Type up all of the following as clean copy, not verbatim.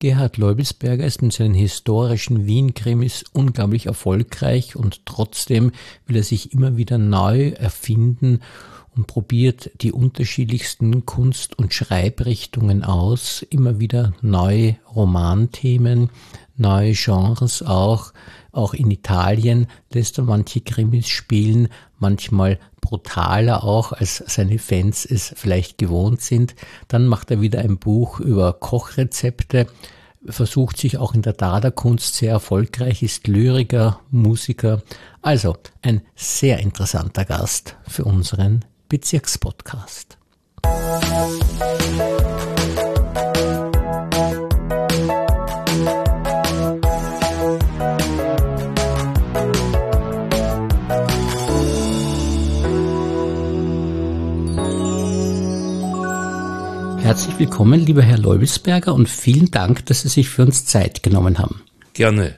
Gerhard Leubelsberger ist mit seinen historischen Wien-Krimis unglaublich erfolgreich und trotzdem will er sich immer wieder neu erfinden und probiert die unterschiedlichsten Kunst- und Schreibrichtungen aus, immer wieder neue Romanthemen, neue Genres auch. Auch in Italien lässt er manche Krimis spielen, manchmal brutaler auch, als seine Fans es vielleicht gewohnt sind. Dann macht er wieder ein Buch über Kochrezepte, versucht sich auch in der Dada-Kunst sehr erfolgreich, ist Lyriker, Musiker. Also ein sehr interessanter Gast für unseren Bezirkspodcast. Herzlich willkommen, lieber Herr Leubelsberger, und vielen Dank, dass Sie sich für uns Zeit genommen haben. Gerne.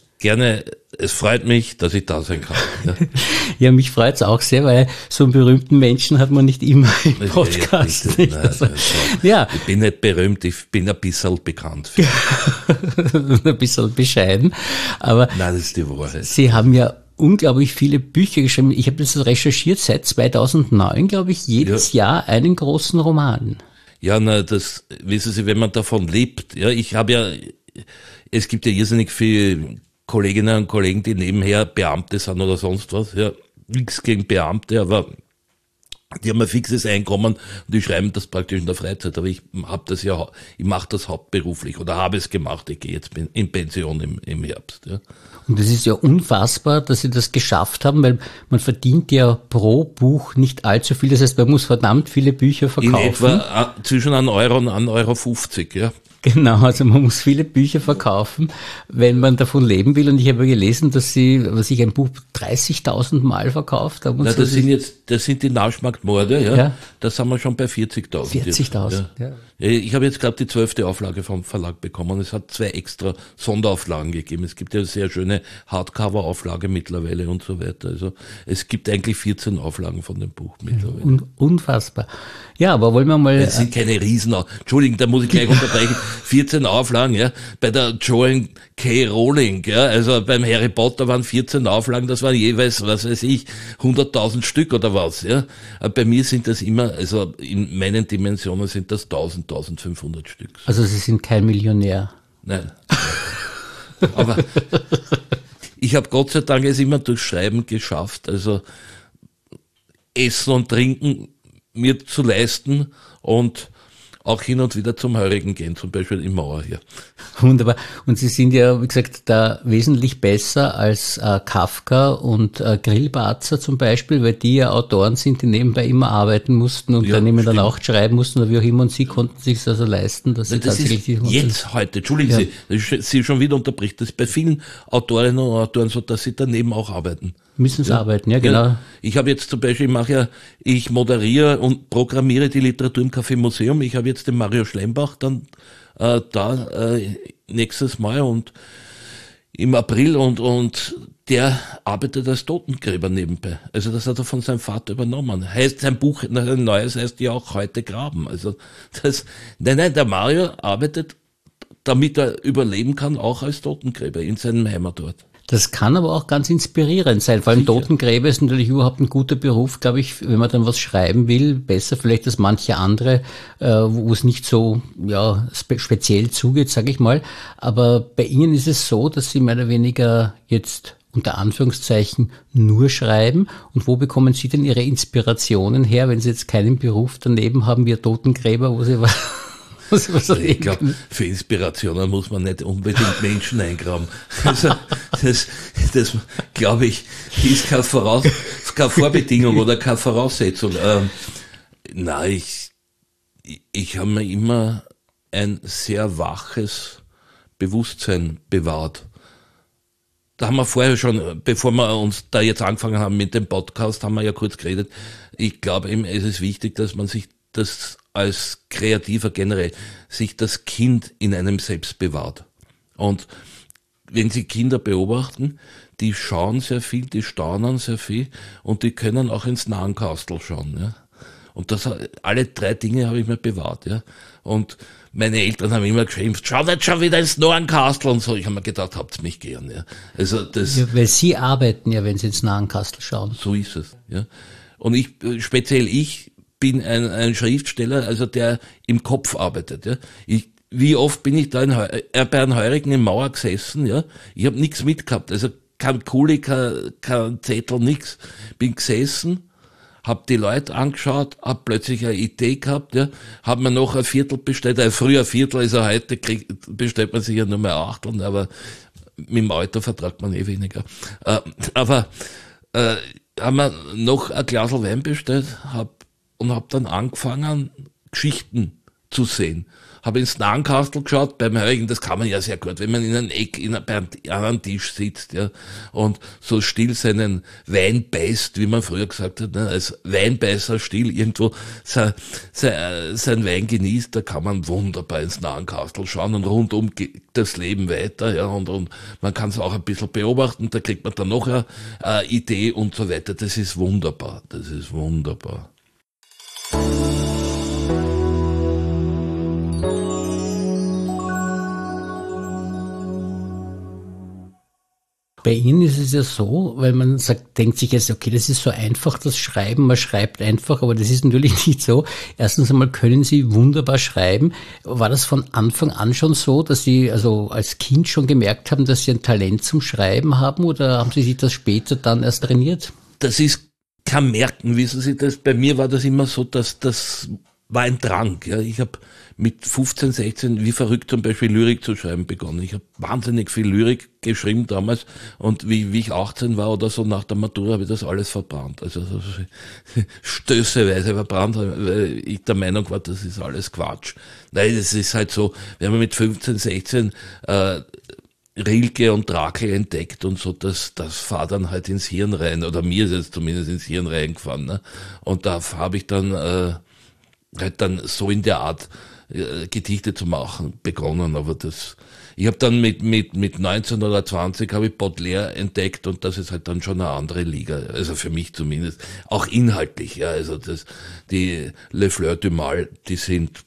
Es freut mich, dass ich da sein kann. Ja, ja, mich freut es auch sehr, weil so einen berühmten Menschen hat man nicht immer im Podcast. Ja, ich bin nicht berühmt, ich bin ein bisschen bekannt. Ein bisschen bescheiden. Aber nein, das ist die Wahrheit. Sie haben ja unglaublich viele Bücher geschrieben. Ich habe das recherchiert, seit 2009, glaube ich, jedes Jahr einen großen Roman. Ja, das wissen Sie, wenn man davon lebt. Ja, es gibt ja irrsinnig viele Kolleginnen und Kollegen, die nebenher Beamte sind oder sonst was. Ja, nichts gegen Beamte, aber die haben ein fixes Einkommen und die schreiben das praktisch in der Freizeit. Aber ich mache das hauptberuflich oder habe es gemacht. Ich gehe jetzt in Pension im Herbst. Ja. Und es ist ja unfassbar, dass Sie das geschafft haben, weil man verdient ja pro Buch nicht allzu viel. Das heißt, man muss verdammt viele Bücher verkaufen. In etwa zwischen 1 Euro und 1,50 €, ja. Genau, also man muss viele Bücher verkaufen, wenn man davon leben will. Und ich habe gelesen, dass Sie, ein Buch 30.000 Mal verkauft haben. Na, das sind die Naschmarktmorde, ja. Da sind wir schon bei 40.000. 40.000, ja. Ich habe jetzt gerade die 12. Auflage vom Verlag bekommen. Es hat 2 extra Sonderauflagen gegeben. Es gibt ja eine sehr schöne Hardcover-Auflage mittlerweile und so weiter. Also es gibt eigentlich 14 Auflagen von dem Buch mittlerweile. Unfassbar. Ja, aber wollen wir mal... Das sind keine Entschuldigung, da muss ich gleich unterbrechen. 14 Auflagen, ja. Bei der Joanne K. Rowling, ja. Also beim Harry Potter waren 14 Auflagen, das waren jeweils, 100.000 Stück oder was, ja. Aber bei mir sind das immer, also in meinen Dimensionen sind das 1.500 Stück. Also Sie sind kein Millionär. Nein. Aber ich habe Gott sei Dank es immer durch Schreiben geschafft, also Essen und Trinken mir zu leisten und auch hin und wieder zum Heurigen gehen, zum Beispiel im Mauer hier. Wunderbar. Und Sie sind ja, wie gesagt, da wesentlich besser als Kafka und Grillparzer zum Beispiel, weil die ja Autoren sind, die nebenbei immer arbeiten mussten und dann immer dann auch schreiben mussten oder wie auch immer. Und Sie konnten sich das also leisten, dass Sie tatsächlich... Entschuldigen Sie, Sie schon wieder unterbricht. Das ist bei vielen Autorinnen und Autoren so, dass sie daneben auch arbeiten. Müssen Sie arbeiten, ja, genau. Ja, ich habe jetzt zum Beispiel, ich moderiere und programmiere die Literatur im Café Museum. Ich habe jetzt den Mario Schlembach dann nächstes Mal und im April und der arbeitet als Totengräber nebenbei. Also das hat er von seinem Vater übernommen. Heißt, sein Buch, ein neues heißt ja auch Heute graben. Also der Mario arbeitet, damit er überleben kann, auch als Totengräber in seinem Heimatort. Das kann aber auch ganz inspirierend sein. Vor allem Totengräber ist natürlich überhaupt ein guter Beruf, glaube ich, wenn man dann was schreiben will. Besser vielleicht als manche andere, wo es nicht so speziell zugeht, sage ich mal. Aber bei Ihnen ist es so, dass Sie mehr oder weniger jetzt unter Anführungszeichen nur schreiben. Und wo bekommen Sie denn Ihre Inspirationen her, wenn Sie jetzt keinen Beruf daneben haben wie Totengräber, wo Sie ich glaube, für Inspirationen muss man nicht unbedingt Menschen eingraben. Also, das glaube ich, ist keine Vorbedingung oder keine Voraussetzung. Ich habe mir immer ein sehr waches Bewusstsein bewahrt. Da haben wir vorher schon, bevor wir uns da jetzt angefangen haben mit dem Podcast, haben wir ja kurz geredet. Ich glaube eben, es ist wichtig, dass man sich das als Kreativer generell sich das Kind in einem selbst bewahrt. Und wenn Sie Kinder beobachten, die schauen sehr viel, die staunen sehr viel und die können auch ins Nahenkastel schauen. Ja? Und alle 3 Dinge habe ich mir bewahrt. Ja? Und meine Eltern haben immer geschimpft, schau nicht schon wieder ins Norrenkastel und so. Ich habe mir gedacht, habt's mich gern. Ja. Also das, ja, weil Sie arbeiten ja, wenn Sie ins Norrenkastel schauen. so ist es. Ja. Und speziell ich bin ein Schriftsteller, also der im Kopf arbeitet. Ja. Wie oft bin ich da bei einem Heurigen in Mauer gesessen, ja. Ich habe nichts mitgehabt, also kein Kuli, kein Zettel, nix. Bin gesessen, hab die Leute angeschaut, hab plötzlich eine Idee gehabt, ja, hab mir noch ein Viertel bestellt, früher ein Viertel, also heute bestellt man sich ja nur mehr Achteln, aber mit dem Alter vertragt man weniger. Aber haben wir noch ein Glas Wein bestellt, hab dann angefangen, Geschichten zu sehen. Habe ins Norrenkastel geschaut, beim Heurigen, das kann man ja sehr gut, wenn man in einem Eck an einem Tisch sitzt, ja, und so still seinen Wein beißt, wie man früher gesagt hat, ne, als Weinbeißer still irgendwo sein Wein genießt, da kann man wunderbar ins Norrenkastel schauen und rundum geht das Leben weiter, ja, und man kann es auch ein bisschen beobachten, da kriegt man dann noch eine Idee und so weiter. Das ist wunderbar, das ist wunderbar. Bei Ihnen ist es ja so, weil man sagt, denkt sich jetzt, okay, das ist so einfach, das Schreiben, man schreibt einfach, aber das ist natürlich nicht so. Erstens einmal können Sie wunderbar schreiben. War das von Anfang an schon so, dass Sie also als Kind schon gemerkt haben, dass Sie ein Talent zum Schreiben haben, oder haben Sie sich das später dann erst trainiert? Das ist kein Merken, wissen Sie, bei mir war das immer so, dass das war ein Drang. Ja. Ich habe mit 15, 16 wie verrückt zum Beispiel Lyrik zu schreiben begonnen. Ich habe wahnsinnig viel Lyrik geschrieben damals, und wie ich 18 war oder so, nach der Matura, habe ich das alles verbrannt. Also so stößeweise verbrannt, weil ich der Meinung war, das ist alles Quatsch. Nein, das ist halt so, wenn man mit 15, 16 Rilke und Drakel entdeckt und so, das fahrt dann halt ins Hirn rein, oder mir ist es zumindest ins Hirn reingefahren. Ne? Und da habe ich dann halt dann so in der Art Gedichte zu machen begonnen, aber ich habe dann mit 19 oder 20 habe ich Baudelaire entdeckt, und das ist halt dann schon eine andere Liga, also für mich zumindest, auch inhaltlich, ja, also die Les Fleurs du Mal, die sind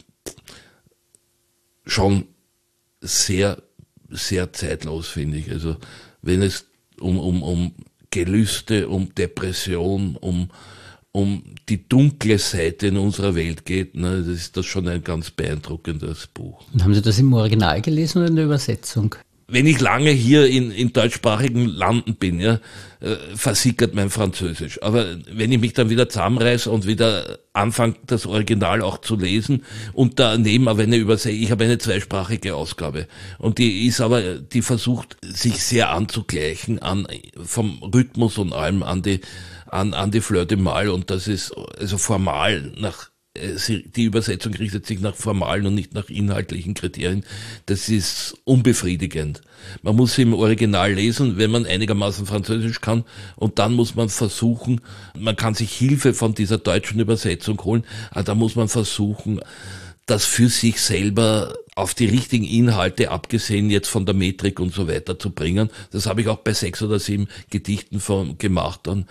schon sehr, sehr zeitlos, finde ich, also wenn es um Gelüste, um Depression, um die dunkle Seite in unserer Welt geht, ne, das ist das schon ein ganz beeindruckendes Buch. Und haben Sie das im Original gelesen oder in der Übersetzung? Wenn ich lange hier in deutschsprachigen Landen bin, ja, versickert mein Französisch. Aber wenn ich mich dann wieder zusammenreiße und wieder anfange, das Original auch zu lesen und daneben aber ich habe eine zweisprachige Ausgabe. Und die versucht, sich sehr anzugleichen vom Rhythmus und allem an die Fleur de Mal, und das ist also formal die Übersetzung richtet sich nach formalen und nicht nach inhaltlichen Kriterien. Das ist unbefriedigend. Man muss im Original lesen, wenn man einigermaßen Französisch kann, und dann muss man versuchen, man kann sich Hilfe von dieser deutschen Übersetzung holen, aber da muss man versuchen, das für sich selber auf die richtigen Inhalte, abgesehen jetzt von der Metrik und so weiter, zu bringen. Das habe ich auch bei 6 oder 7 Gedichten gemacht. Und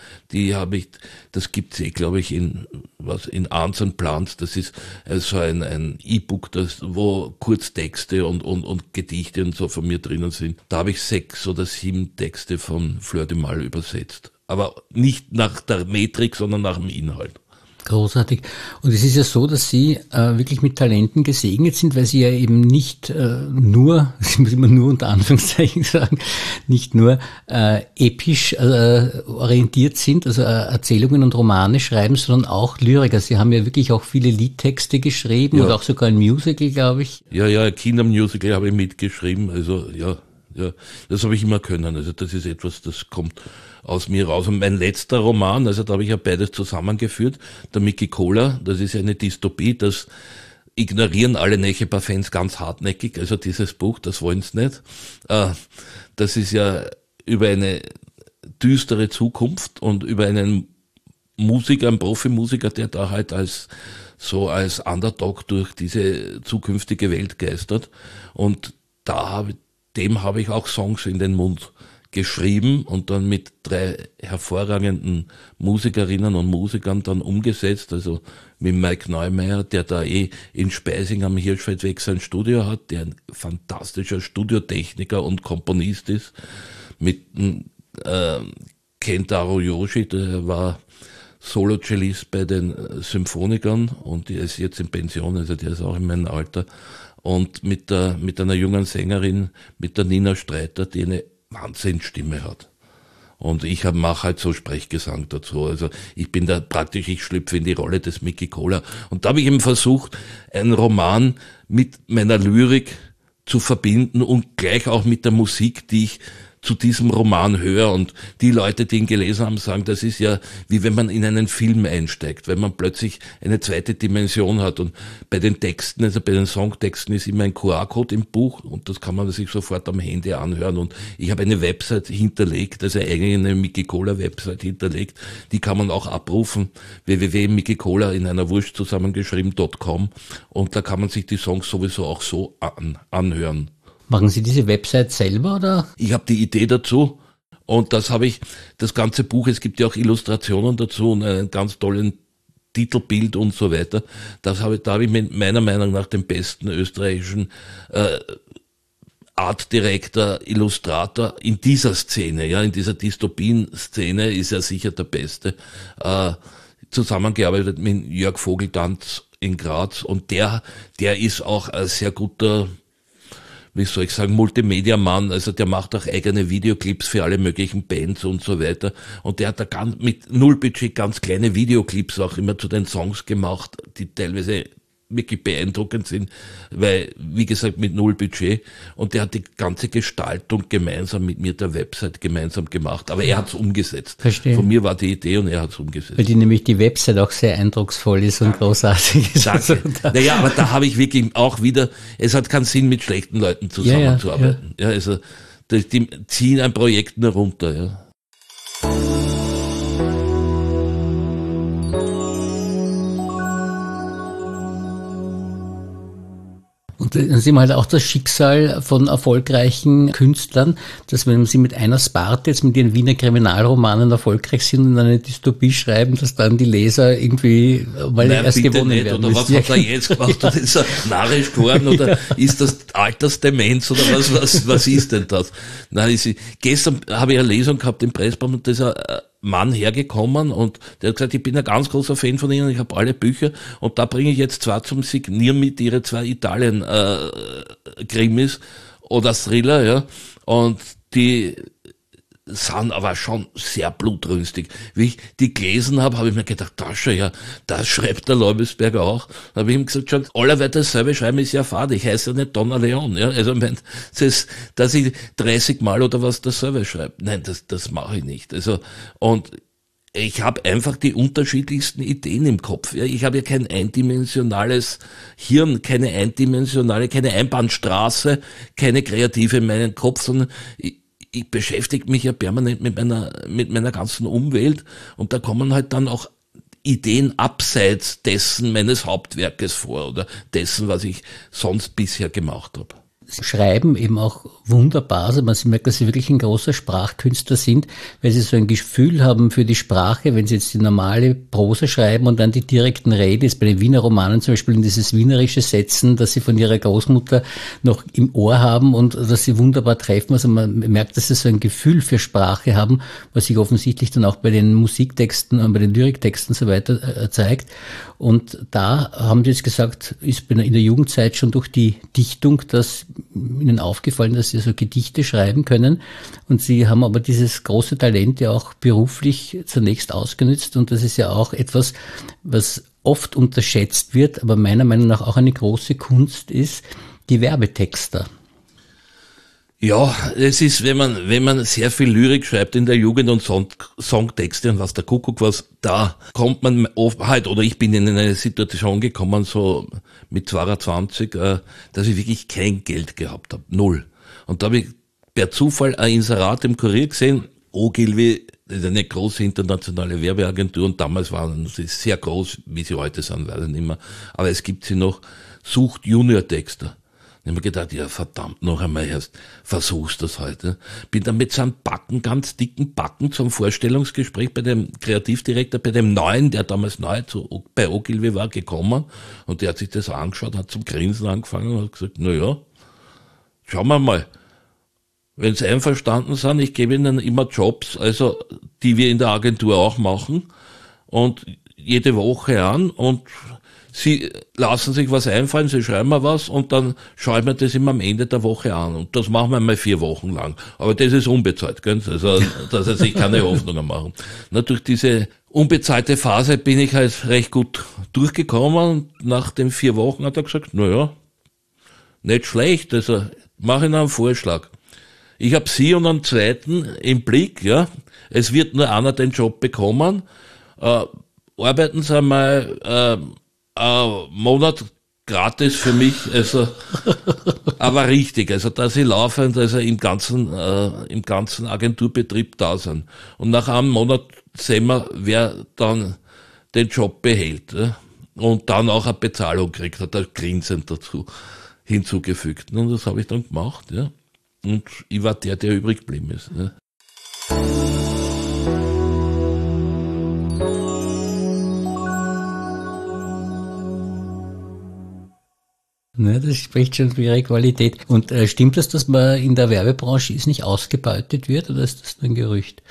das gibt's glaube ich, in Arns and Plants. Das ist so ein E-Book, wo Kurztexte und Gedichte und so von mir drinnen sind. Da habe ich 6 oder 7 Texte von Fleur de Mal übersetzt. Aber nicht nach der Metrik, sondern nach dem Inhalt. Großartig. Und es ist ja so, dass Sie wirklich mit Talenten gesegnet sind, weil Sie ja eben nicht nur, das muss ich immer nur unter Anführungszeichen sagen, nicht nur episch orientiert sind, also Erzählungen und Romane schreiben, sondern auch Lyriker. Sie haben ja wirklich auch viele Liedtexte geschrieben, ja, und auch sogar ein Musical, glaube ich. Ja, Kindermusical habe ich mitgeschrieben, also ja, das habe ich immer können. Also das ist etwas, das kommt aus mir raus. Und mein letzter Roman, also da habe ich ja beides zusammengeführt, der Mickey Cola, das ist eine Dystopie, das ignorieren alle Nechepa-Fans ganz hartnäckig, also dieses Buch, das wollen sie nicht. Das ist ja über eine düstere Zukunft und über einen Musiker, einen Profimusiker, der da halt als Underdog durch diese zukünftige Welt geistert. Und dem habe ich auch Songs in den Mund geschrieben und dann mit 3 hervorragenden Musikerinnen und Musikern dann umgesetzt, also mit Mike Neumeier, der da in Speising am Hirschfeldweg sein Studio hat, der ein fantastischer Studiotechniker und Komponist ist, mit Kentaro Yoshi, der war Solo-Cellist bei den Symphonikern und der ist jetzt in Pension, also der ist auch in meinem Alter, und mit einer jungen Sängerin, mit der Nina Streiter, die eine Wahnsinnsstimme hat. Und ich mache halt so Sprechgesang dazu. Also ich bin da praktisch, ich schlüpfe in die Rolle des Mickey Kohler. Und da habe ich eben versucht, einen Roman mit meiner Lyrik zu verbinden und gleich auch mit der Musik, die ich zu diesem Roman höre. Und die Leute, die ihn gelesen haben, sagen, das ist ja wie wenn man in einen Film einsteigt, wenn man plötzlich eine zweite Dimension hat. Und bei den Texten, also bei den Songtexten ist immer ein QR-Code im Buch und das kann man sich sofort am Handy anhören. Und ich habe eine Website hinterlegt, also eigentlich eine Mickey Kohler Website hinterlegt, die kann man auch abrufen, www.mickeykohler in einer Wurst zusammengeschrieben.com, und da kann man sich die Songs sowieso auch so anhören. Machen Sie diese Website selber, oder? Ich habe die Idee dazu und das ganze Buch, es gibt ja auch Illustrationen dazu und einen ganz tollen Titelbild und so weiter. Da habe ich mit meiner Meinung nach den besten österreichischen Art Director, Illustrator in dieser Szene, ja, in dieser Dystopien-Szene ist er sicher der Beste, zusammengearbeitet mit Jörg Vogeltanz in Graz, und der ist auch ein sehr guter, wie soll ich sagen, Multimedia-Mann, also der macht auch eigene Videoclips für alle möglichen Bands und so weiter, und der hat da mit null Budget ganz kleine Videoclips auch immer zu den Songs gemacht, die teilweise wirklich beeindruckend sind, weil, wie gesagt, mit null Budget, und der hat die ganze Gestaltung gemeinsam mit mir der Website gemeinsam gemacht, aber er hat's umgesetzt. Verstehe. Von mir war die Idee und er hat's umgesetzt. Weil nämlich die Website auch sehr eindrucksvoll ist und großartig ist. Danke. Naja, aber da habe ich wirklich auch wieder, es hat keinen Sinn, mit schlechten Leuten zusammenzuarbeiten. Ja, also die ziehen ein Projekt nur runter, ja. Und dann sehen wir halt auch das Schicksal von erfolgreichen Künstlern, dass wenn sie mit einer Sparte jetzt mit ihren Wiener Kriminalromanen erfolgreich sind und eine Dystopie schreiben, dass dann die Leser irgendwie, weil Nein, erst gewonnen nicht. werden. Oder was hat er jetzt gemacht? Oder ist er narrisch geworden? Oder ist das Altersdemenz? Oder was ist denn das? Nein, gestern habe ich eine Lesung gehabt im Pressbaum und da ist ein Mann hergekommen und der hat gesagt, ich bin ein ganz großer Fan von Ihnen, ich habe alle Bücher und da bringe ich jetzt zwar zum Signieren mit Ihre 2 Italien-Krimis oder Thriller, ja, und die sind aber schon sehr blutrünstig. Wie ich die gelesen habe, habe ich mir gedacht, das schreibt der Leubesberger auch. Da habe ich ihm gesagt, schon, allerweil dasselbe schreiben ist ja fad, ich heiße ja nicht Donna Leon, ja, also dass ich 30 Mal oder was dasselbe schreibe. Nein, das mache ich nicht. Also, und ich habe einfach die unterschiedlichsten Ideen im Kopf. Ja, ich habe ja kein eindimensionales Hirn, keine Einbahnstraße, keine Kreative in meinem Kopf, sondern ich beschäftige mich ja permanent mit meiner ganzen Umwelt, und da kommen halt dann auch Ideen abseits dessen meines Hauptwerkes vor oder dessen, was ich sonst bisher gemacht habe. Sie schreiben eben auch wunderbar, also man merkt, dass Sie wirklich ein großer Sprachkünstler sind, weil Sie so ein Gefühl haben für die Sprache, wenn Sie jetzt die normale Prosa schreiben und dann die direkten Reden, ist bei den Wiener Romanen zum Beispiel in dieses wienerische Setzen, das Sie von Ihrer Großmutter noch im Ohr haben und das Sie wunderbar treffen. Also man merkt, dass Sie so ein Gefühl für Sprache haben, was sich offensichtlich dann auch bei den Musiktexten und bei den Lyriktexten und so weiter zeigt. Und da haben Sie jetzt gesagt, ist in der Jugendzeit schon durch die Dichtung das Ihnen aufgefallen, dass Sie so Gedichte schreiben können, und Sie haben aber dieses große Talent ja auch beruflich zunächst ausgenutzt, und das ist ja auch etwas, was oft unterschätzt wird, aber meiner Meinung nach auch eine große Kunst ist, die Werbetexter. Ja, es ist, wenn man sehr viel Lyrik schreibt in der Jugend und Songtexte und was der Kuckuck was, da kommt man oft halt, oder ich bin in eine Situation gekommen, so mit 22, dass ich wirklich kein Geld gehabt habe. Null. Und da habe ich per Zufall ein Inserat im Kurier gesehen, Ogilvy, das ist eine große internationale Werbeagentur, und damals waren sie sehr groß, wie sie heute sind, weiß ich nicht mehr. Aber es gibt sie noch, sucht Junior-Texter. Ich habe mir gedacht, ja verdammt, noch einmal erst, versuchst das heute. Bin dann mit so einem Backen, ganz dicken Backen zum Vorstellungsgespräch bei dem Kreativdirektor, bei dem Neuen, der damals neu bei Ogilvy war, gekommen. Und der hat sich das angeschaut, hat zum Grinsen angefangen und hat gesagt, na ja, schauen wir mal. Wenn Sie einverstanden sind, ich gebe Ihnen immer Jobs, also die wir in der Agentur auch machen und jede Woche an und Sie lassen sich was einfallen, Sie schreiben mir was und dann schaue ich mir das immer am Ende der Woche an. Und das machen wir mal 4 Wochen lang. Aber das ist unbezahlt, gell? Also, dass er sich keine Hoffnungen machen. Na, durch diese unbezahlte Phase bin ich halt recht gut durchgekommen und nach den 4 Wochen hat er gesagt, na ja, nicht schlecht, also mache ich noch einen Vorschlag. Ich habe Sie und einen zweiten im Blick, ja. Es wird nur einer den Job bekommen. Arbeiten Sie einmal einen Monat gratis für mich, also aber richtig, also dass Sie laufend, also im ganzen Agenturbetrieb da sind. Und nach einem Monat sehen wir, wer dann den Job behält, ja? Und dann auch eine Bezahlung kriegt, hat er grinsend dazu hinzugefügt. Und das habe ich dann gemacht, ja. Und ich war der übrig geblieben ist. Ja. Ne, das spricht schon für Ihre Qualität. Und stimmt das, dass man in der Werbebranche nicht ausgebeutet wird, oder ist das nur ein Gerücht?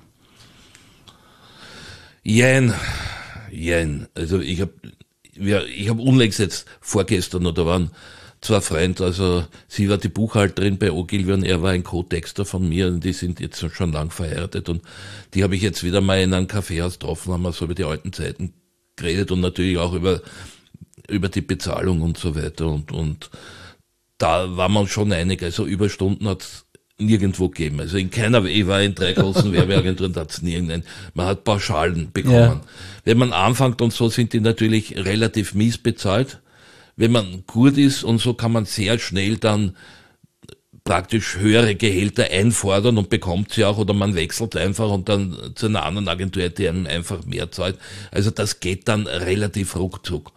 Jein. Also ich hab unlängst jetzt vorgestern, oder waren 2 Freunde, also sie war die Buchhalterin bei Ogilvy und er war ein Co-Texter von mir und die sind jetzt schon lang verheiratet und die habe ich jetzt wieder mal in einem Kaffeehaus getroffen, haben wir so über die alten Zeiten geredet und natürlich auch über die Bezahlung und so weiter und da war man schon einig, also Überstunden hat es nirgendwo gegeben, also ich war in 3 großen Werbeagenturen, da hat es nirgendwo, man hat Pauschalen bekommen. Ja. Wenn man anfängt und so sind die natürlich relativ mies bezahlt. Wenn man gut ist und so kann man sehr schnell dann praktisch höhere Gehälter einfordern und bekommt sie auch oder man wechselt einfach und dann zu einer anderen Agentur, die einem einfach mehr zahlt. Also das geht dann relativ ruckzuck.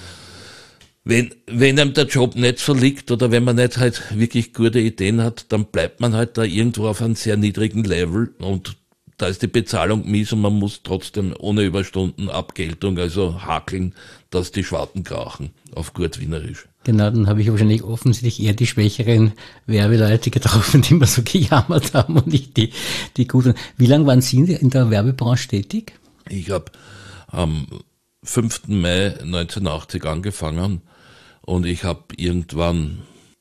Wenn einem der Job nicht so liegt oder wenn man nicht halt wirklich gute Ideen hat, dann bleibt man halt da irgendwo auf einem sehr niedrigen Level und da ist die Bezahlung mies und man muss trotzdem ohne Überstunden Abgeltung, also hakeln, dass die Schwarten krachen, auf gut Wienerisch. Genau, dann habe ich wahrscheinlich offensichtlich eher die schwächeren Werbeleute getroffen, die immer so gejammert haben und nicht die guten. Wie lange waren Sie in der Werbebranche tätig? Ich habe am 5. Mai 1980 angefangen und ich habe irgendwann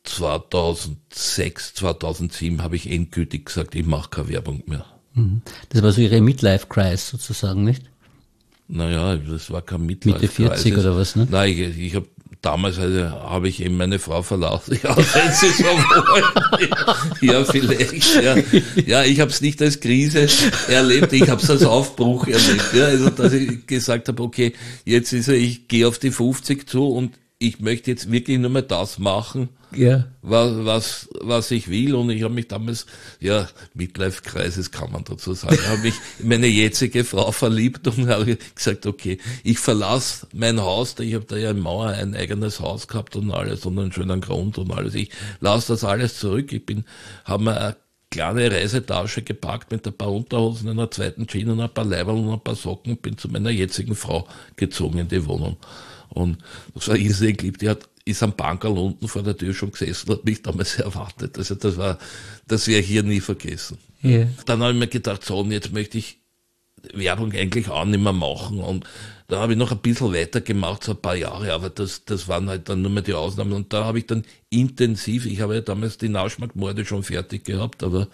2006, 2007 habe ich endgültig gesagt, ich mache keine Werbung mehr. Das war so Ihre Midlife-Crisis sozusagen, nicht? Naja, das war kein Midlife-Crisis. Mitte 40 oder was, ne? Nein, ich habe damals habe ich eben meine Frau verlassen. Ja, wenn Sie so wollen. Ja, vielleicht. Ja, ich habe es nicht als Krise erlebt, ich habe es als Aufbruch erlebt. Ja, also dass ich gesagt habe, okay, jetzt ich gehe auf die 50 zu und ich möchte jetzt wirklich nur mal das machen, ja, was ich will. Und ich habe mich damals, ja, Midlife-Crisis kann man dazu sagen, habe mich in meine jetzige Frau verliebt und habe gesagt, okay, ich verlasse mein Haus, ich habe da ja in Mauer ein eigenes Haus gehabt und alles und einen schönen Grund und alles. Ich lasse das alles zurück. Habe mir eine kleine Reisetasche gepackt mit ein paar Unterhosen, einer zweiten Jeans und ein paar Leiberl und ein paar Socken und bin zu meiner jetzigen Frau gezogen in die Wohnung. Und das war irrsinnig lieb, ist am Bankerl unten vor der Tür schon gesessen und hat mich damals erwartet. Also das werde ich hier nie vergessen. Yeah. Dann habe ich mir gedacht, so, und jetzt möchte ich Werbung eigentlich auch nicht mehr machen. Und da habe ich noch ein bisschen weitergemacht, so ein paar Jahre, aber das waren halt dann nur mehr die Ausnahmen. Und da habe ich dann intensiv, ich habe ja damals die Naschmarktmorde schon fertig gehabt, aber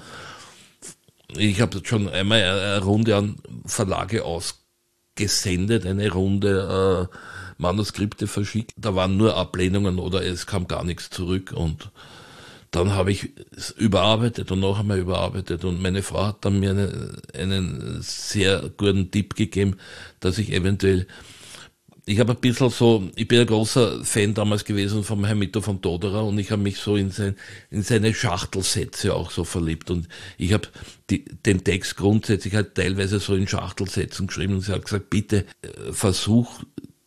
ich habe schon einmal eine Runde an Verlage ausgesendet, eine Runde Manuskripte verschickt. Da waren nur Ablehnungen oder es kam gar nichts zurück und dann habe ich es überarbeitet und noch einmal überarbeitet und meine Frau hat dann mir einen sehr guten Tipp gegeben, dass ich eventuell, ich habe ein bisschen so, ich bin ein großer Fan damals gewesen vom Hermito von Toderer und ich habe mich so in seine Schachtelsätze auch so verliebt und ich habe den Text grundsätzlich halt teilweise so in Schachtelsätzen geschrieben und sie hat gesagt, bitte versuch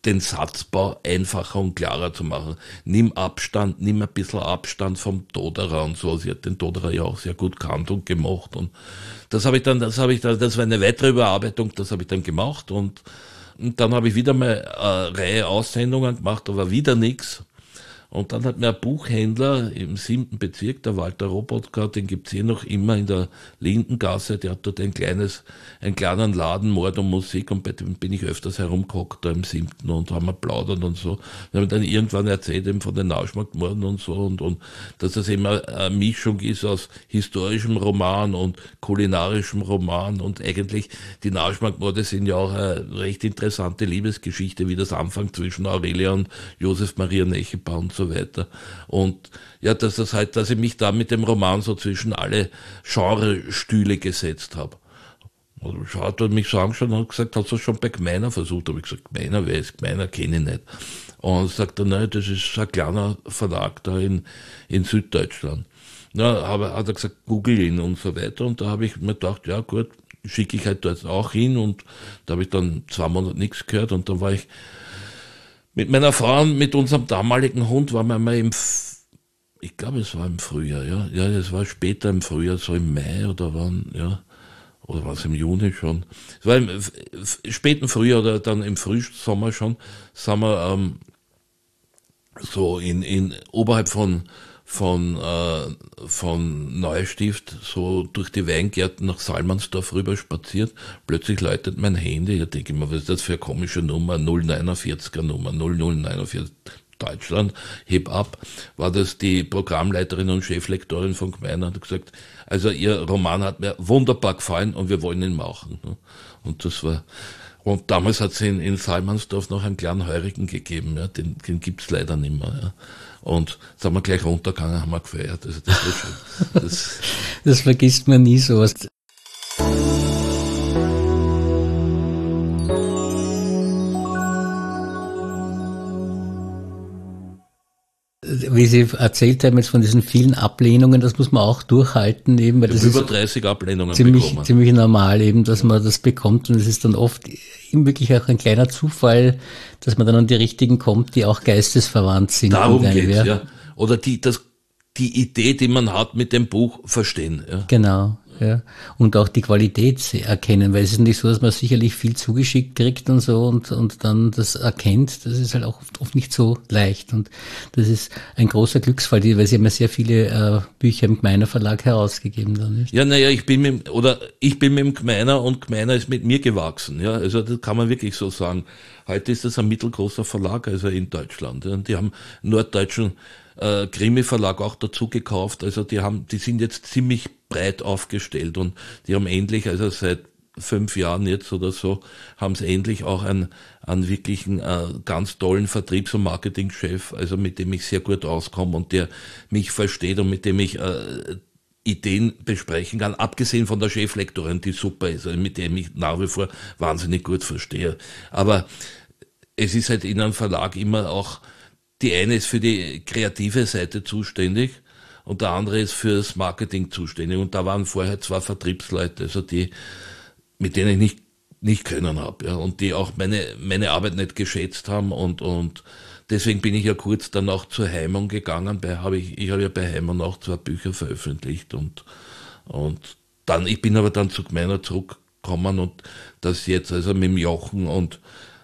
den Satzbau einfacher und klarer zu machen. Nimm ein bisschen Abstand vom Toderer und so. Sie hat den Toderer ja auch sehr gut kannt und gemacht. Und das war eine weitere Überarbeitung, das habe ich dann gemacht. Und dann habe ich wieder mal eine Reihe Aussendungen gemacht, aber wieder nichts. Und dann hat mir ein Buchhändler im 7. Bezirk, der Walter Robotka, den gibt's hier noch immer in der Lindengasse, der hat dort einen kleinen Laden, Mord und Musik, und bei dem bin ich öfters herumgehockt da im 7. und haben wir plaudert und so. Wir haben dann irgendwann erzählt eben von den Nauschmarktmorden und so und dass das immer eine Mischung ist aus historischem Roman und kulinarischem Roman, und eigentlich die Nauschmarktmorde sind ja auch eine recht interessante Liebesgeschichte, wie das Anfang zwischen Aurelia und Josef Maria Nechepa und so weiter. Und ja, dass ich mich da mit dem Roman so zwischen alle Genrestühle gesetzt habe. Und hat er mich so angeschaut und hat gesagt, hast du das schon bei Gmeiner versucht? Habe ich gesagt, Gmeiner, wer ist Gmeiner? Kenne ich nicht. Und sagt er, nein, das ist ein kleiner Verlag da in Süddeutschland. Ja, hat er gesagt, google ihn und so weiter. Und da habe ich mir gedacht, ja gut, schicke ich halt dort auch hin. Und da habe ich dann 2 Monate nichts gehört. Und dann war ich mit meiner Frau und mit unserem damaligen Hund, waren wir mal ich glaube, es war im Frühjahr, ja. Ja, es war später im Frühjahr, so im Mai oder wann, ja. Oder war es im Juni schon? Es war im späten Frühjahr oder dann im Frühsommer schon, sind wir so oberhalb von Neustift so durch die Weingärten nach Salmansdorf rüber spaziert. Plötzlich läutet mein Handy. Ich denke immer, was ist das für eine komische Nummer? 049er Nummer, 0049 Deutschland, heb ab. War das die Programmleiterin und Cheflektorin von Gmeiner, hat gesagt, also ihr Roman hat mir wunderbar gefallen und wir wollen ihn machen. Und damals hat es in Salmansdorf noch einen kleinen Heurigen gegeben, ja, den gibt's leider nicht mehr. Ja. Und sind wir gleich runtergegangen, haben wir gefeiert. Also das war schön. Das vergisst man nie, sowas. Wie Sie erzählt haben jetzt von diesen vielen Ablehnungen, das muss man auch durchhalten eben, weil das über 30 Ablehnungen ziemlich normal eben, dass man das bekommt, und es ist dann oft eben wirklich auch ein kleiner Zufall, dass man dann an die richtigen kommt, die auch geistesverwandt sind. Darum geht's, ja. Oder die Idee, die man hat, mit dem Buch verstehen. Ja. Genau. Ja, und auch die Qualität erkennen, weil es ist nicht so, dass man sicherlich viel zugeschickt kriegt und so und dann das erkennt, das ist halt auch oft nicht so leicht, und das ist ein großer Glücksfall, weil sie haben ja sehr viele Bücher im Gmeiner Verlag herausgegeben dann, nicht? Ja, naja, ich bin mit dem Gmeiner und Gmeiner ist mit mir gewachsen, ja, also das kann man wirklich so sagen. Heute ist das ein mittelgroßer Verlag, also in Deutschland, ja, und die haben norddeutschen Krimi-Verlag auch dazu gekauft, also die sind jetzt ziemlich breit aufgestellt, und die haben endlich, also seit 5 Jahren jetzt oder so, haben sie endlich auch einen wirklichen ganz tollen Vertriebs- und Marketingchef, also mit dem ich sehr gut auskomme und der mich versteht und mit dem ich Ideen besprechen kann, abgesehen von der Cheflektorin, die super ist, also mit dem ich nach wie vor wahnsinnig gut verstehe. Aber es ist halt in einem Verlag immer auch, die eine ist für die kreative Seite zuständig und der andere ist fürs Marketing zuständig. Und da waren vorher 2 Vertriebsleute, also mit denen ich nicht können habe, ja, und die auch meine Arbeit nicht geschätzt haben, und deswegen bin ich ja kurz dann auch zur Heimung gegangen. Ich habe ja bei Heimung auch 2 Bücher veröffentlicht, und dann, ich bin aber dann zu Gmeiner zurückgekommen, und das jetzt also mit dem Jochen, und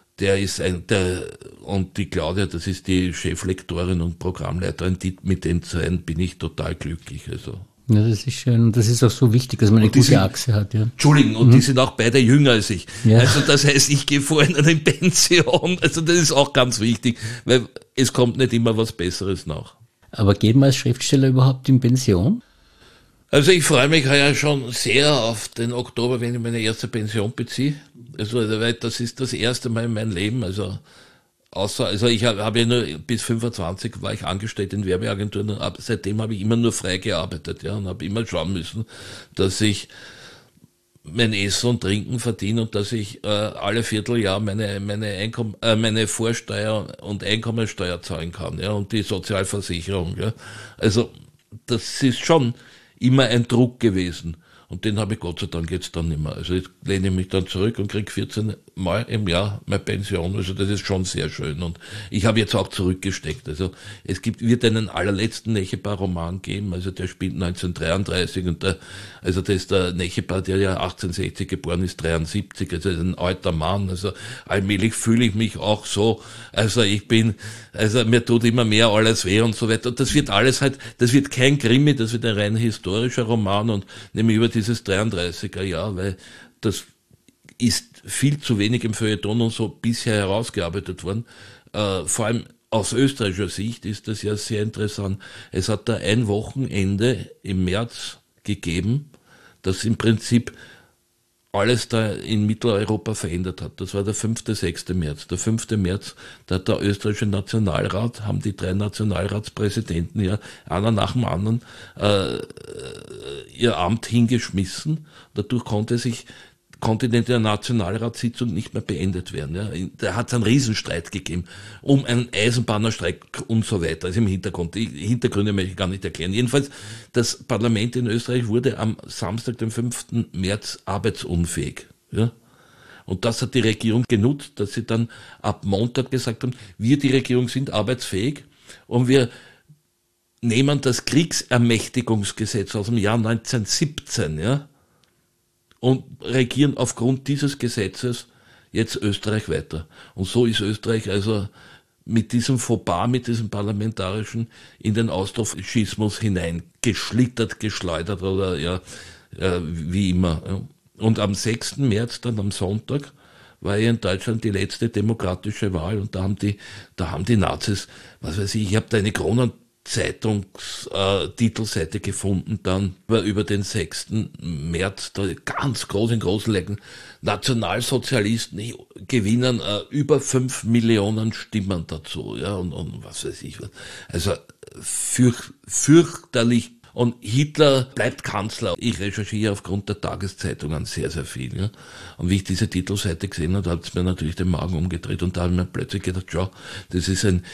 und die Claudia, das ist die Cheflektorin und Programmleiterin, mit den 2 bin ich total glücklich, also. Ja, das ist schön, und das ist auch so wichtig, dass man eine gute Achse hat, ja. Entschuldigung, und die sind auch beide jünger als ich. Ja. Also das heißt, ich gehe vorhin in Pension, also das ist auch ganz wichtig, weil es kommt nicht immer was Besseres nach. Aber geht man als Schriftsteller überhaupt in Pension? Also ich freue mich ja schon sehr auf den Oktober, wenn ich meine erste Pension beziehe. Also weil das ist das erste Mal in meinem Leben, also ich habe ja nur bis 25 war ich angestellt in Werbeagenturen, und seitdem habe ich immer nur frei gearbeitet, ja, und habe immer schauen müssen, dass ich mein Essen und Trinken verdiene und dass ich alle Vierteljahr meine Vorsteuer und Einkommensteuer zahlen kann, ja, und die Sozialversicherung, ja. Also das ist schon immer ein Druck gewesen. Und den habe ich Gott sei Dank jetzt dann nicht mehr. Also jetzt lehne ich mich dann zurück und kriege 14 mal im Jahr meine Pension. Also das ist schon sehr schön. Und ich habe jetzt auch zurückgesteckt. Also es wird einen allerletzten Nechepa-Roman geben. Also der spielt 1933 und das ist der Nechepa, der ja 1860 geboren ist, 73. Also ein alter Mann. Also allmählich fühle ich mich auch so. Also mir tut immer mehr alles weh und so weiter. Und das wird alles das wird kein Krimi, das wird ein rein historischer Roman und nämlich über dieses 33er Jahr, weil das ist viel zu wenig im Feuilleton und so bisher herausgearbeitet worden. Vor allem aus österreichischer Sicht ist das ja sehr interessant. Es hat da ein Wochenende im März gegeben, das im Prinzip alles da in Mitteleuropa verändert hat. Das war der 5., 6. März. Der 5. März, da hat der österreichische Nationalrat, haben die 3 Nationalratspräsidenten ja einer nach dem anderen ihr Amt hingeschmissen. Dadurch konnte in der Nationalratssitzung nicht mehr beendet werden. Ja. Da hat es einen Riesenstreit gegeben um einen Eisenbahnerstreik und so weiter. Also im Hintergrund. Die Hintergründe möchte ich gar nicht erklären. Jedenfalls, das Parlament in Österreich wurde am Samstag, dem 5. März, arbeitsunfähig. Ja. Und das hat die Regierung genutzt, dass sie dann ab Montag gesagt haben, wir, die Regierung, sind arbeitsfähig und wir nehmen das Kriegsermächtigungsgesetz aus dem Jahr 1917, ja, und regieren aufgrund dieses Gesetzes jetzt Österreich weiter. Und so ist Österreich also mit diesem Fauxpas, mit diesem parlamentarischen, in den Austrofaschismus hineingeschlittert, geschleudert oder wie immer. Und am 6. März, dann am Sonntag, war ja in Deutschland die letzte demokratische Wahl und da haben die Nazis, was weiß ich habe da eine Titelseite gefunden, dann über den 6. März, da ganz groß in großen Lecken, Nationalsozialisten gewinnen über 5 Millionen Stimmen dazu, ja, und was weiß ich was. Also fürchterlich. Und Hitler bleibt Kanzler. Ich recherchiere aufgrund der Tageszeitungen sehr, sehr viel. Ja. Und wie ich diese Titelseite gesehen habe, hat es mir natürlich den Magen umgedreht. Und da habe ich mir plötzlich gedacht, schau, das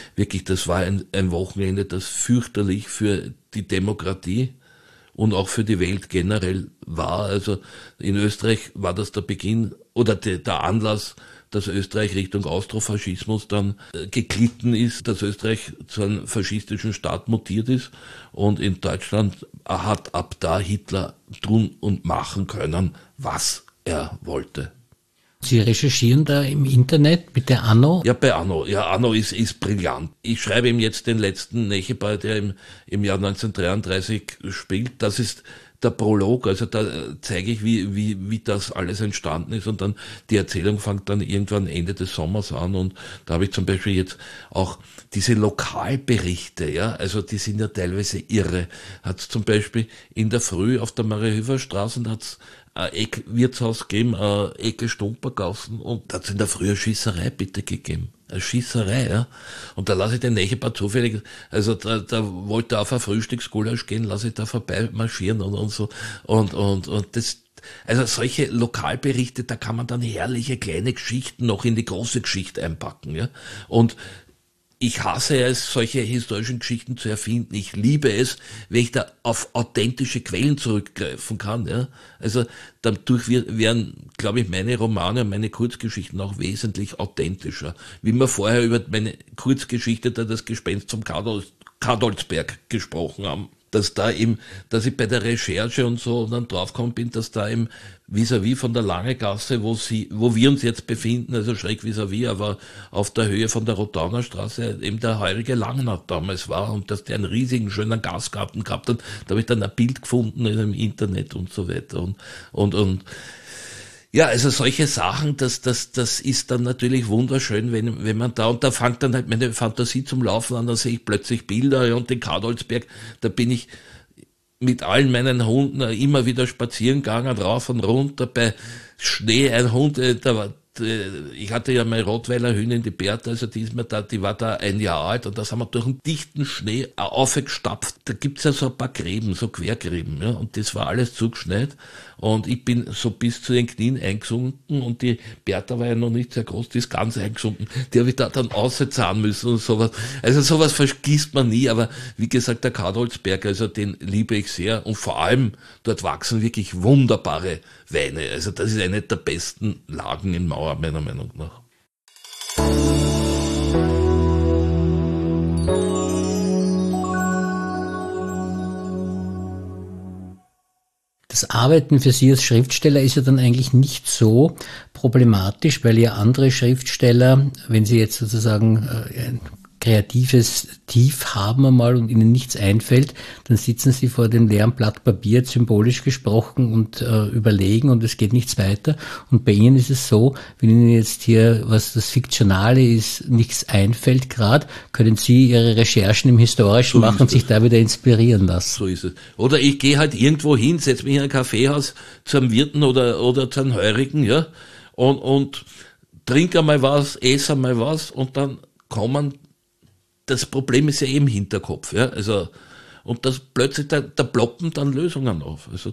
war ein Wochenende, das fürchterlich für die Demokratie und auch für die Welt generell war. Also in Österreich war das der Beginn oder der Anlass, dass Österreich Richtung Austrofaschismus dann geglitten ist, dass Österreich zu einem faschistischen Staat mutiert ist und in Deutschland hat ab da Hitler tun und machen können, was er wollte. Sie recherchieren da im Internet mit der Anno? Ja, bei Anno. Ja, Anno ist brillant. Ich schreibe ihm jetzt den letzten Nechepa, der im Jahr 1933 spielt. Das ist der Prolog, also da zeige ich, wie das alles entstanden ist und dann die Erzählung fängt dann irgendwann Ende des Sommers an und da habe ich zum Beispiel jetzt auch diese Lokalberichte, ja, also die sind ja teilweise irre. Hat es zum Beispiel in der Früh auf der Mariahilfer-Straße, da hat es ein Eckwirtshaus gegeben, Ecke Stumpergassen und da hat es in der Früh eine Schießerei bitte gegeben. Eine Schießerei, ja. Und da lasse ich den Nechepa zufällig, also da wollte er auf ein Frühstücksgulasch gehen, lasse ich da vorbei marschieren und so. Und das, also solche Lokalberichte, da kann man dann herrliche kleine Geschichten noch in die große Geschichte einpacken, ja. Und ich hasse es, solche historischen Geschichten zu erfinden. Ich liebe es, wenn ich da auf authentische Quellen zurückgreifen kann. Ja. Also dadurch werden, glaube ich, meine Romane und meine Kurzgeschichten auch wesentlich authentischer. Wie wir vorher über meine Kurzgeschichte, da das Gespenst zum Kadolsberg gesprochen haben. Dass ich bei der Recherche und so dann draufgekommen bin, dass da im vis-à-vis von der Lange Gasse, wo wir uns jetzt befinden, also schräg vis-à-vis, aber auf der Höhe von der Rotauner Straße eben der heurige Langnat damals war und dass der einen riesigen, schönen Gastgarten gehabt hat. Da habe ich dann ein Bild gefunden im Internet und so weiter und ja, also solche Sachen, das ist dann natürlich wunderschön, wenn man und da fängt dann halt meine Fantasie zum Laufen an, da sehe ich plötzlich Bilder, ja, und den Kadolsberg, da bin ich mit allen meinen Hunden immer wieder spazieren gegangen, rauf und runter, bei Schnee, ein Hund, ich hatte ja meine Rottweiler Hündin, die Bertha, also die war da 1 Jahr alt und das haben wir durch einen dichten Schnee aufgestapft. Da gibt's ja so ein paar Gräben, so Quergräben, ja, und das war alles zugeschneit und ich bin so bis zu den Knien eingesunken und die Bertha war ja noch nicht sehr groß, die ist ganz eingesunken. Die habe ich da dann auszahlen müssen und sowas. Also sowas vergisst man nie, aber wie gesagt, der Kadolsberg, also den liebe ich sehr und vor allem dort wachsen wirklich wunderbare Weine. Also das ist eine der besten Lagen in Mauer meiner Meinung nach. Das Arbeiten für Sie als Schriftsteller ist ja dann eigentlich nicht so problematisch, weil ja andere Schriftsteller, wenn sie jetzt sozusagen ein kreatives Tief haben einmal und ihnen nichts einfällt, dann sitzen sie vor dem leeren Blatt Papier, symbolisch gesprochen, und überlegen, und es geht nichts weiter. Und bei Ihnen ist es so, wenn Ihnen jetzt hier, was das Fiktionale ist, nichts einfällt gerade, können Sie Ihre Recherchen im Historischen machen und sich da wieder inspirieren lassen. So ist es. Oder ich gehe halt irgendwo hin, setze mich in ein Kaffeehaus zu einem Wirten oder zu einem Heurigen, ja, und trinke einmal was, esse einmal was, und dann das Problem ist ja im Hinterkopf, ja, also, und das plötzlich, da ploppen dann Lösungen auf. Also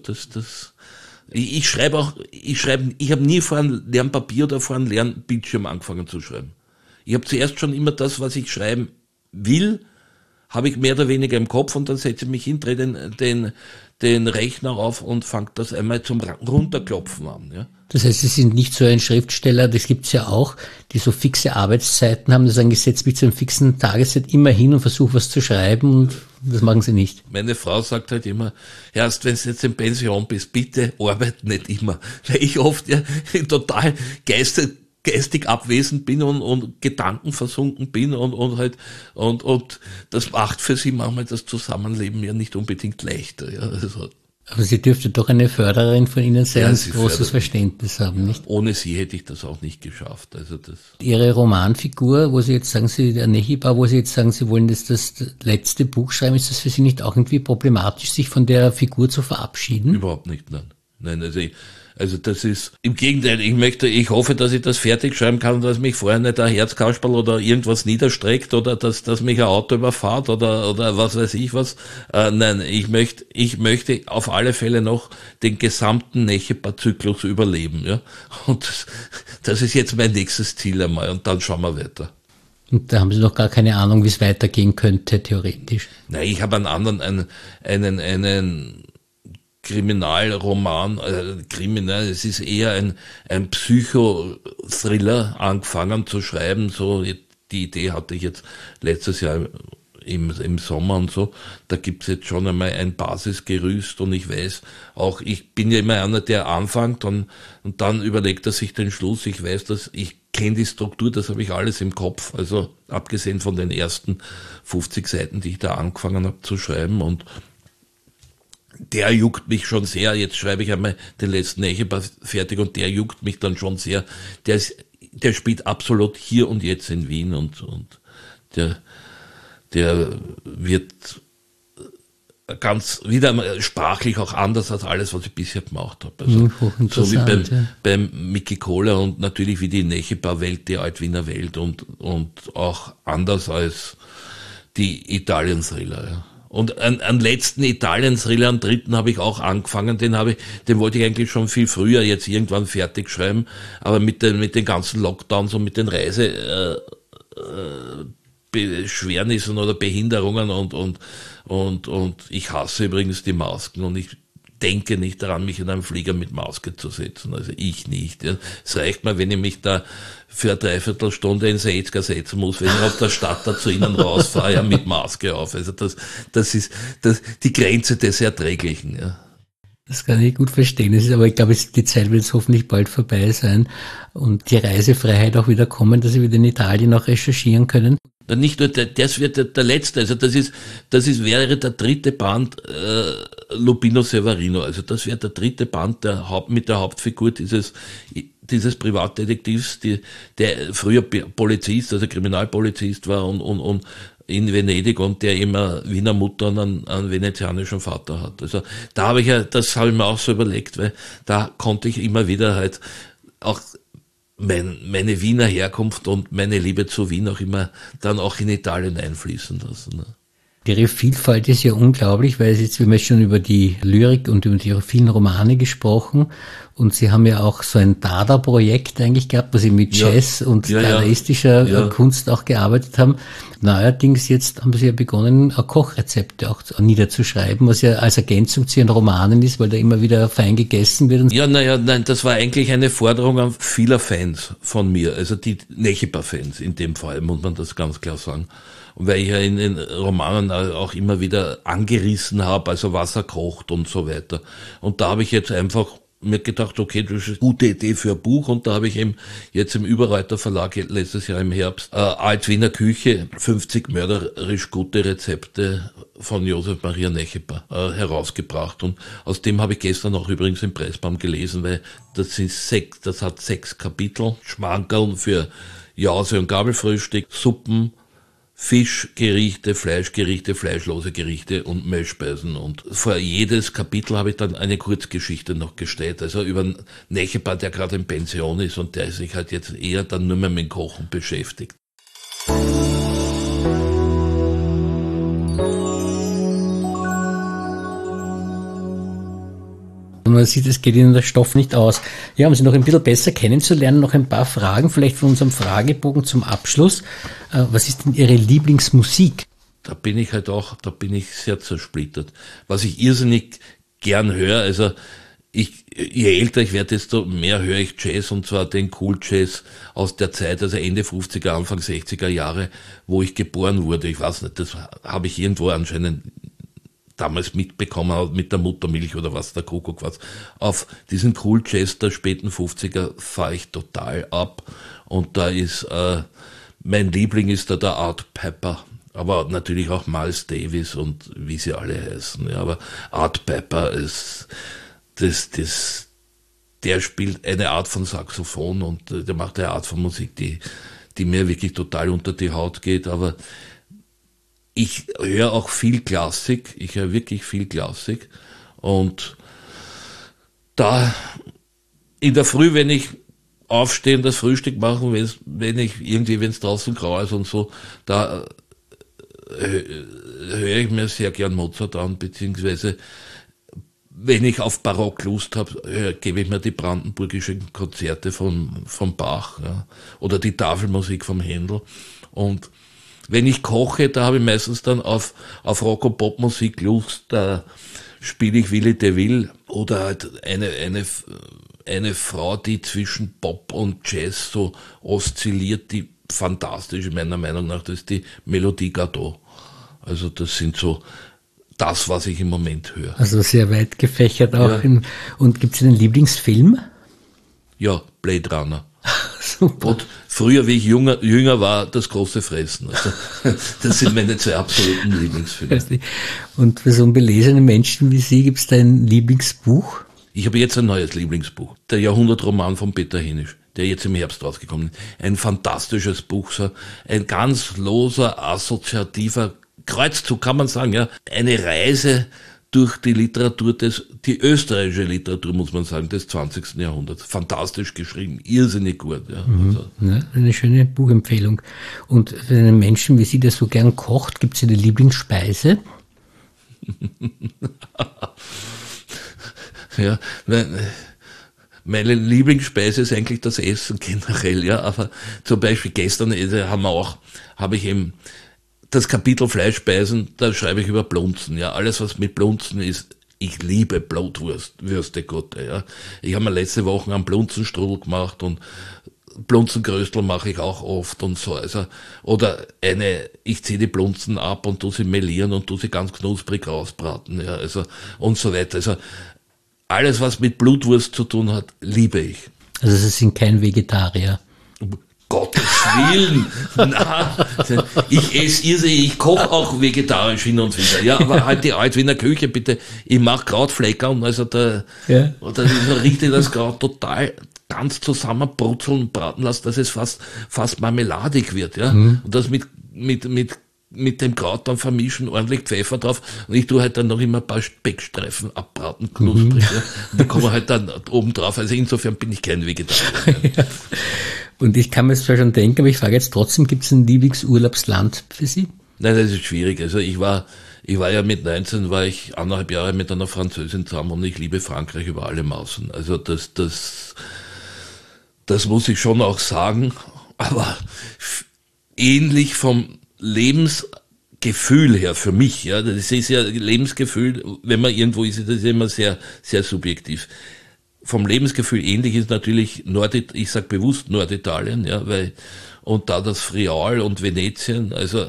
ich habe nie vor einem leeren Papier oder vor einem leeren Bildschirm angefangen zu schreiben. Ich habe zuerst schon immer das, was ich schreiben will, habe ich mehr oder weniger im Kopf, und dann setze ich mich hin, drehe den Rechner auf und fange das einmal zum Runterklopfen an, ja. Das heißt, Sie sind nicht so ein Schriftsteller, das gibt's ja auch, die so fixe Arbeitszeiten haben, das sagen, ich setze mich zu einem fixen Tageszeit immer hin und versuche was zu schreiben, und das machen Sie nicht. Meine Frau sagt halt immer, erst wenn du jetzt in Pension bist, bitte arbeite nicht immer. Weil ich oft ja total geistig abwesend bin und gedankenversunken bin und das macht für sie manchmal das Zusammenleben ja nicht unbedingt leichter, ja, also. Aber sie dürfte doch eine Fördererin von Ihnen sein, und großes Verständnis haben, nicht? Ohne sie hätte ich das auch nicht geschafft. Also Ihre Romanfigur, wo Sie jetzt sagen, der Nehiba, wo Sie jetzt sagen, Sie wollen das letzte Buch schreiben, ist das für Sie nicht auch irgendwie problematisch, sich von der Figur zu verabschieden? Überhaupt nicht, nein. Nein, also das ist, im Gegenteil, ich hoffe, dass ich das fertig schreiben kann, dass mich vorher nicht ein Herzkasperl oder irgendwas niederstreckt oder dass mich ein Auto überfahrt oder was weiß ich was. Nein, ich möchte auf alle Fälle noch den gesamten Nechepa-Zyklus überleben, ja. Und das ist jetzt mein nächstes Ziel einmal, und dann schauen wir weiter. Und da haben Sie noch gar keine Ahnung, wie es weitergehen könnte, theoretisch. Nein, ich habe einen Kriminalroman, es ist eher ein Psychothriller angefangen zu schreiben, so die Idee hatte ich jetzt letztes Jahr im Sommer und so, da gibt's jetzt schon einmal ein Basisgerüst, und ich weiß auch, ich bin ja immer einer, der anfängt und dann überlegt er sich den Schluss. Ich weiß, dass ich kenne die Struktur, das habe ich alles im Kopf, also abgesehen von den ersten 50 Seiten, die ich da angefangen habe zu schreiben, und der juckt mich schon sehr. Jetzt schreibe ich einmal den letzten Nechepa fertig, und der juckt mich dann schon sehr. Der spielt absolut hier und jetzt in Wien, und der wird ganz wieder sprachlich auch anders als alles, was ich bisher gemacht habe. Also, so wie beim Mickey Kohler, und natürlich wie die Nechepa-Welt, die Altwiener Welt, und auch anders als die Italien-Thriller, ja. Und einen letzten Italien-Thriller, einen dritten, habe ich auch angefangen, den wollte ich eigentlich schon viel früher jetzt irgendwann fertig schreiben, aber mit den ganzen Lockdowns und mit den Reisebeschwernissen oder Behinderungen und ich hasse übrigens die Masken, und ich denke nicht daran, mich in einen Flieger mit Maske zu setzen, also ich nicht. Ja. Es reicht mal, wenn ich mich da für eine Dreiviertelstunde ins Sezka setzen muss, wenn ich aus der Stadt da zu Ihnen rausfahre, ja, mit Maske auf. Also das ist die Grenze des Erträglichen. Ja. Das kann ich gut verstehen. Aber ich glaube, die Zeit wird jetzt hoffentlich bald vorbei sein und die Reisefreiheit auch wieder kommen, dass Sie wieder in Italien auch recherchieren können. Nicht nur, das wird der letzte, also wäre der dritte Band Lupino Severino, also das wäre der dritte Band mit der Hauptfigur dieses Privatdetektivs, der früher Polizist, also Kriminalpolizist war und in Venedig, und der immer Wiener Mutter und einen venezianischen Vater hat. Also das habe ich mir auch so überlegt, weil da konnte ich immer wieder halt auch meine Wiener Herkunft und meine Liebe zu Wien auch immer dann auch in Italien einfließen lassen. Ne? Ihre Vielfalt ist ja unglaublich, weil jetzt, wir haben jetzt schon über die Lyrik und über die vielen Romane gesprochen und Sie haben ja auch so ein Dada-Projekt eigentlich gehabt, wo Sie mit Jazz und dadaistischer Kunst auch gearbeitet haben. Neuerdings jetzt haben Sie ja begonnen, Kochrezepte auch niederzuschreiben, was ja als Ergänzung zu Ihren Romanen ist, weil da immer wieder fein gegessen wird. Nein, das war eigentlich eine Forderung an vieler Fans von mir, also die Nechepa-Fans in dem Fall, muss man das ganz klar sagen. Und weil ich ja in den Romanen auch immer wieder angerissen habe, also Wasser kocht und so weiter. Und da habe ich jetzt einfach mir gedacht, okay, das ist eine gute Idee für ein Buch. Und da habe ich eben jetzt im Überreiter Verlag letztes Jahr im Herbst Alt-Wiener Küche, 50 mörderisch gute Rezepte von Josef Maria Nechepa herausgebracht. Und aus dem habe ich gestern auch übrigens im Pressbaum gelesen, weil das hat 6 Kapitel, Schmankerln für Jause- und Gabelfrühstück, Suppen, Fischgerichte, Fleischgerichte, fleischlose Gerichte und Mehlspeisen. Und vor jedes Kapitel habe ich dann eine Kurzgeschichte noch gestellt. Also über einen Nechepa, der gerade in Pension ist und der sich halt jetzt eher dann nur mehr mit dem Kochen beschäftigt. Man sieht, es geht Ihnen der Stoff nicht aus. Ja, um Sie noch ein bisschen besser kennenzulernen, noch ein paar Fragen, vielleicht von unserem Fragebogen zum Abschluss. Was ist denn Ihre Lieblingsmusik? Da bin ich sehr zersplittert. Was ich irrsinnig gern höre, also je älter ich werde, desto mehr höre ich Jazz, und zwar den Cool Jazz aus der Zeit, also Ende 50er, Anfang 60er Jahre, wo ich geboren wurde. Ich weiß nicht, das habe ich irgendwo anscheinend damals mitbekommen mit der Muttermilch oder was, der Kuckuck was. Auf diesen Cool Jazz der späten 50er fahre ich total ab. Und da ist, mein Liebling ist da der Art Pepper. Aber natürlich auch Miles Davis und wie sie alle heißen. Ja, aber Art Pepper ist, der spielt eine Art von Saxophon und der macht eine Art von Musik, die mir wirklich total unter die Haut geht. Aber ich höre auch viel Klassik, ich höre wirklich viel Klassik, und da in der Früh, wenn ich aufstehe und das Frühstück mache, wenn es draußen grau ist und so, da höre ich mir sehr gern Mozart an, beziehungsweise wenn ich auf Barock Lust habe, gebe ich mir die brandenburgischen Konzerte von Bach, ja, oder die Tafelmusik vom Händel. Und wenn ich koche, da habe ich meistens dann auf Rock- und Popmusik Lust, da spiele ich Willy DeVille oder halt eine Frau, die zwischen Pop und Jazz so oszilliert, die fantastisch meiner Meinung nach, das ist die Melodie Gardot. Also das sind so das, was ich im Moment höre. Also sehr weit gefächert auch. Ja. Und gibt es einen Lieblingsfilm? Ja, Blade Runner. Super. Und früher, wie ich jünger war, das große Fressen. Also, das sind meine 2 absoluten Lieblingsfilme. Und für so unbelesene Menschen wie Sie, gibt es da ein Lieblingsbuch? Ich habe jetzt ein neues Lieblingsbuch. Der Jahrhundertroman von Peter Henisch, der jetzt im Herbst rausgekommen ist. Ein fantastisches Buch, so ein ganz loser, assoziativer Kreuzzug, kann man sagen, ja. Eine Reise durch die Literatur die österreichische Literatur, muss man sagen, des 20. Jahrhunderts. Fantastisch geschrieben, irrsinnig gut. Ja. Also. Ja, eine schöne Buchempfehlung. Und für einen Menschen wie Sie, der so gern kocht, gibt es eine Lieblingsspeise? Ja, meine Lieblingsspeise ist eigentlich das Essen generell, ja. Aber zum Beispiel gestern habe ich eben das Kapitel Fleischspeisen, da schreibe ich über Blunzen, ja. Alles, was mit Blunzen ist, ich liebe Blutwürste, Gott, ja. Ich habe mir letzte Woche einen Blunzenstrudel gemacht und Blunzengröstel mache ich auch oft und so, also, oder ich ziehe die Blunzen ab und tu sie melieren und tu sie ganz knusprig rausbraten, ja, also, und so weiter, also, alles, was mit Blutwurst zu tun hat, liebe ich. Also Sie sind kein Vegetarier? Gottes Willen! Na, ich koche auch vegetarisch hin und wieder. Ja, aber halt die Alt-Wiener Küche, bitte. Ich mache Krautflecker und also da richte ich das Kraut total ganz zusammenbrutzeln und braten lassen, dass es fast marmeladig wird, ja. Und das mit dem Kraut dann vermischen, ordentlich Pfeffer drauf, und ich tue halt dann noch immer ein paar Speckstreifen abbraten, knusprig, ja. Und die kommen halt dann oben drauf, also insofern bin ich kein Vegetarier. Ja. Und ich kann mir zwar schon denken, aber ich frage jetzt trotzdem, gibt es ein Lieblingsurlaubsland für Sie? Nein, das ist schwierig. Also ich war ja mit 19, war ich 1,5 Jahre mit einer Französin zusammen und ich liebe Frankreich über alle Maßen. Also das muss ich schon auch sagen. Aber ähnlich vom Lebensgefühl her für mich, ja, das ist ja Lebensgefühl, wenn man irgendwo ist, das ist immer sehr, sehr subjektiv. Vom Lebensgefühl ähnlich ist natürlich ich sag bewusst Norditalien, ja, und da das Friaul und Venetien, also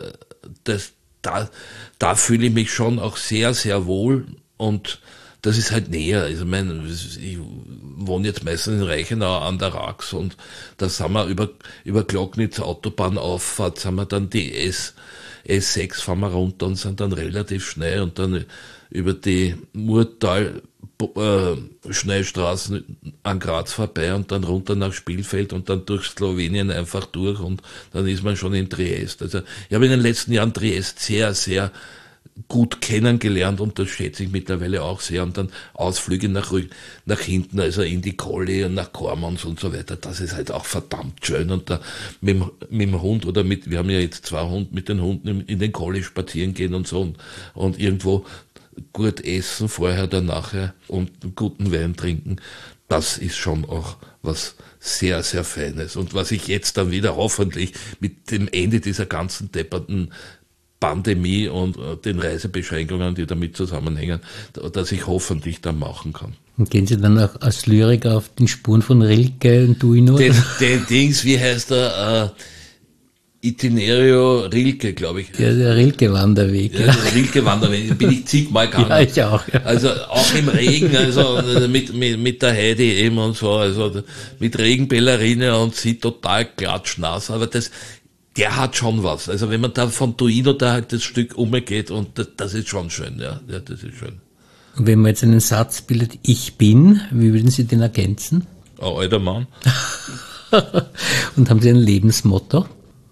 da fühle ich mich schon auch sehr, sehr wohl und das ist halt näher. Also ich wohne jetzt meistens in Reichenau an der Rax und da sind wir über Glocknitz Autobahnauffahrt, sind wir dann die S6 fahren wir runter und sind dann relativ schnell und dann über die Murtal Schnellstraßen an Graz vorbei und dann runter nach Spielfeld und dann durch Slowenien einfach durch und dann ist man schon in Triest. Also ich habe in den letzten Jahren Triest sehr, sehr gut kennengelernt und das schätze ich mittlerweile auch sehr und dann Ausflüge nach hinten, also in die Colli und nach Kormons und so weiter, das ist halt auch verdammt schön und da mit dem Hund oder wir haben ja jetzt 2 Hunde, mit den Hunden in den Colli spazieren gehen und so und irgendwo gut essen, vorher, dann nachher und einen guten Wein trinken, das ist schon auch was sehr, sehr Feines. Und was ich jetzt dann wieder hoffentlich mit dem Ende dieser ganzen depperten Pandemie und den Reisebeschränkungen, die damit zusammenhängen, dass ich hoffentlich dann machen kann. Und gehen Sie dann auch als Lyriker auf den Spuren von Rilke und Duino? Den Dings, wie heißt der? Itinerio Rilke, glaube ich. Ja, der Rilke-Wanderweg. Ja, der Rilke-Wanderweg, bin ich zigmal gegangen. Ja, ich auch. Ja. Also auch im Regen, also mit der Heidi eben und so, also mit Regenballerine und sie total klatschnass, aber der hat schon was. Also wenn man da von Duino da halt das Stück umgeht und das ist schon schön, ja, das ist schön. Und wenn man jetzt einen Satz bildet, ich bin, wie würden Sie den ergänzen? Ein alter Mann. Und haben Sie ein Lebensmotto?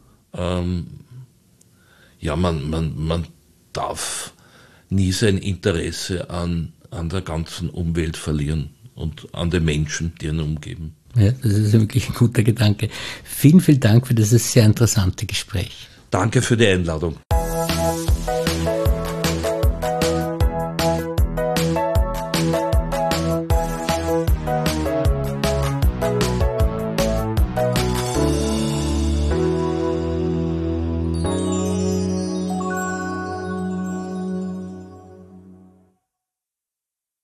Ja, man darf nie sein Interesse an der ganzen Umwelt verlieren und an den Menschen, die ihn umgeben. Ja, das ist wirklich ein guter Gedanke. Vielen, vielen Dank für dieses sehr interessante Gespräch. Danke für die Einladung.